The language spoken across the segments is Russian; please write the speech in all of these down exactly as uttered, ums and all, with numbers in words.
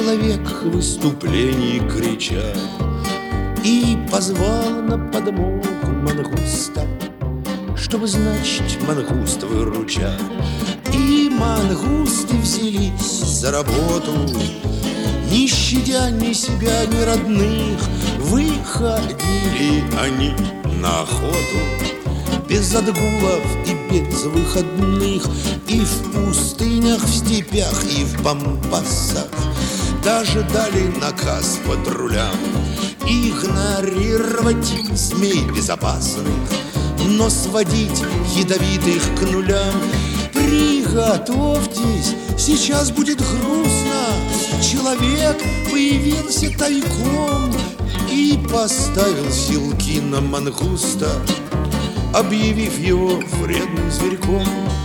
человек в выступлении крича и позвал на подмогу мангуста, чтобы, значит, мангуст выручать. И мангусты взялись за работу, не щадя ни себя, ни родных. Выходили они на охоту без отгулов и без выходных, и в пустынях, в степях, и в пампасах. Даже дали наказ патрулям игнорировать змей безопасных, но сводить ядовитых к нулям. Приготовьтесь, сейчас будет грустно. Человек появился тайком и поставил силки на мангуста, объявив его вредным зверьком.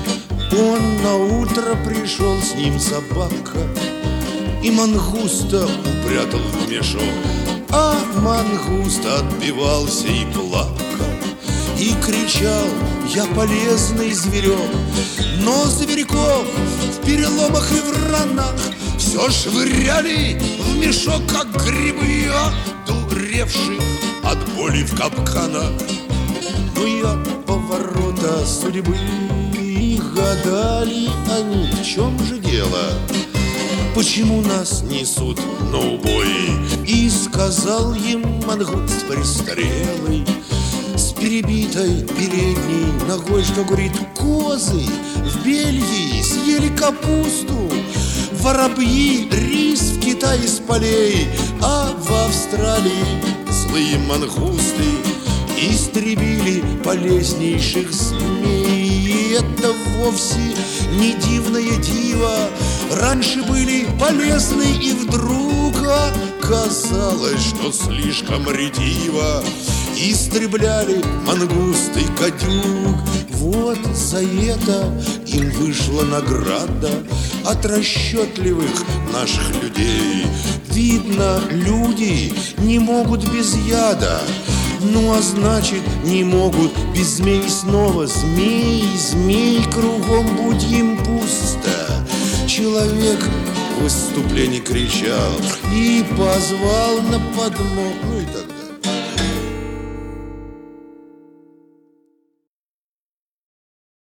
Он наутро пришел, с ним собака, и мангуста упрятал в мешок. А мангуст отбивался и плакал, и кричал: я полезный зверек. Но зверьков в переломах и в ранах все швыряли в мешок, как грибы, одуревших от боли в капканах. Но и от поворота судьбы гадали они, в чем же дело, почему нас несут на убой. И сказал им мангуст престарелый с перебитой передней ногой, что, говорит, козы в Бельгии съели капусту, воробьи рис в Китае с полей, а в Австралии злые мангусты истребили полезнейших змей. И это вовсе не дивное диво, раньше были полезны, и вдруг оказалось, что слишком ретиво истребляли мангусты гадюк. Вот за это им вышла награда от расчетливых наших людей. Видно, люди не могут без яда, ну а значит, не могут без змей снова. Змей, змей, кругом будь им пусто. Человек в выступлении кричал и позвал на подмогу, ну и так